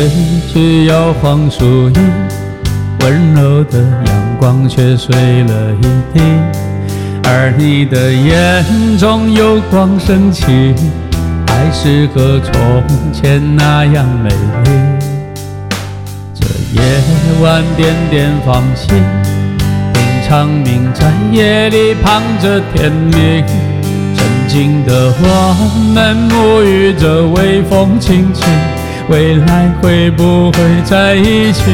去摇晃树影，温柔的阳光却碎了一地，而你的眼中有光升起，还是和从前那样美丽。这夜晚点点芳心，听长鸣在夜里淌着甜蜜，沉静的我们沐浴着微风轻轻，未来会不会在一起？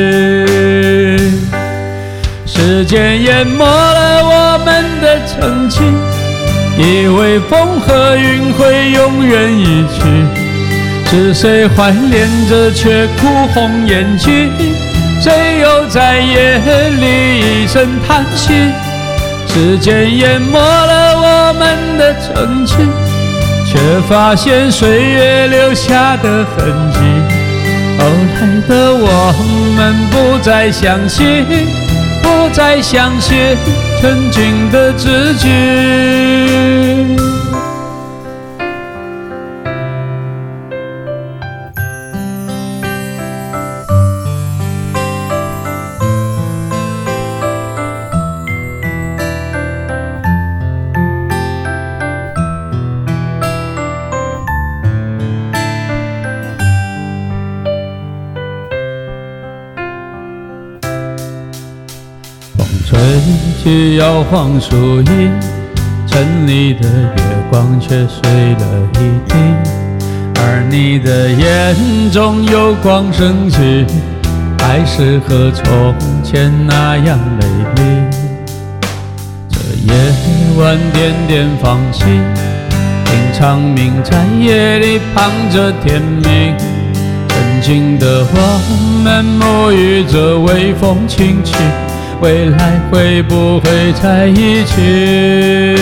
时间淹没了我们的曾经，以为风和云会永远一起，是谁怀恋着却哭红眼睛？谁又在夜里一声叹息？时间淹没了我们的曾经，却发现岁月留下的痕迹。后来的我们不再相信，不再相信曾经的自己。吹去摇晃树影，城里的月光却碎了一地，而你的眼中有光升起，还是和从前那样美丽。这夜晚点点芳心，听长鸣在夜里淌着甜蜜，沉静的我们沐浴着微风轻轻，未来会不会在一起？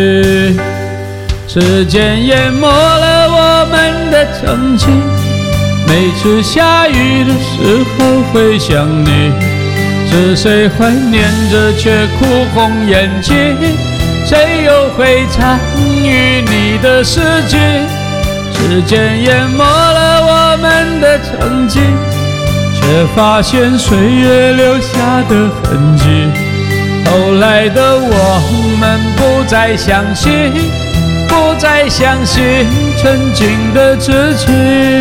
时间淹没了我们的曾经，每次下雨的时候会想你，是谁怀念着却哭红眼睛？谁又会参与你的世界？时间淹没了我们的曾经，却发现岁月留下的痕迹。后来的我们不再相信，不再相信曾经的自己。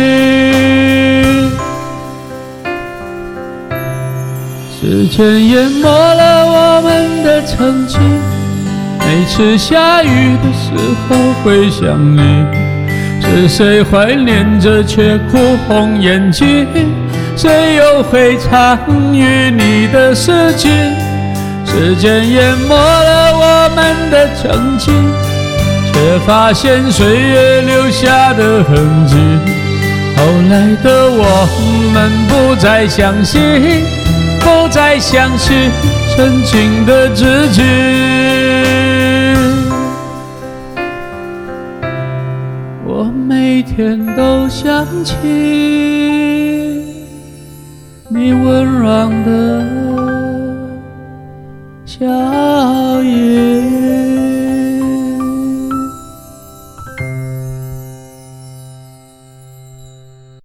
时间淹没了我们的曾经，每次下雨的时候会想你，是谁怀念着却哭红眼睛？谁又会参与你的世界？时间淹没了我们的曾经，却发现岁月留下的痕迹。后来的我们不再相信，不再相信曾经的自己。我每天都想起你温软的笑颜。